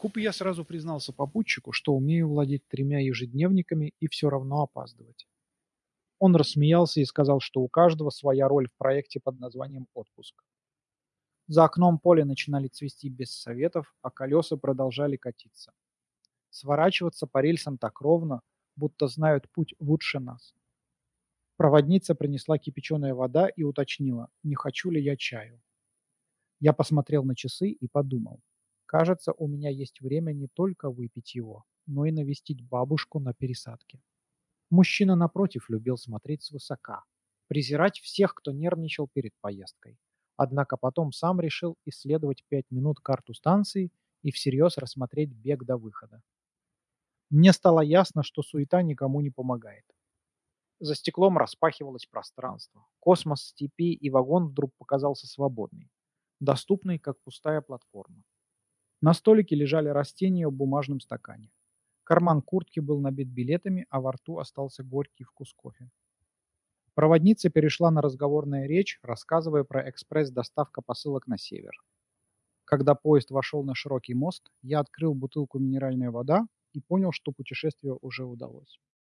купе я сразу признался попутчику, что умею владеть 3 ежедневниками и все равно опаздывать. Он рассмеялся и сказал, что у каждого своя роль в проекте под названием «Отпуск». За окном поле начинали цвести без советов, а колеса продолжали катиться. Сворачиваться по рельсам так ровно, будто знают путь лучше нас. Проводница принесла кипяченая вода и уточнила, не хочу ли я чаю. Я посмотрел на часы и подумал, кажется, у меня есть время не только выпить его, но и навестить бабушку на пересадке. Мужчина напротив любил смотреть свысока, презирать всех, кто нервничал перед поездкой. Однако потом сам решил исследовать 5 минут карту станции и всерьез рассмотреть бег до выхода. Мне стало ясно, что суета никому не помогает. За стеклом распахивалось пространство. Космос степи и вагон вдруг показался свободный, доступный, как пустая платформа. На столике лежали растения в бумажном стакане. Карман куртки был набит билетами, а во рту остался горький вкус кофе. Проводница перешла на разговорную речь, рассказывая про экспресс-доставка посылок на север. Когда поезд вошел на широкий мост, я открыл бутылку минеральной вода и понял, что путешествие уже удалось.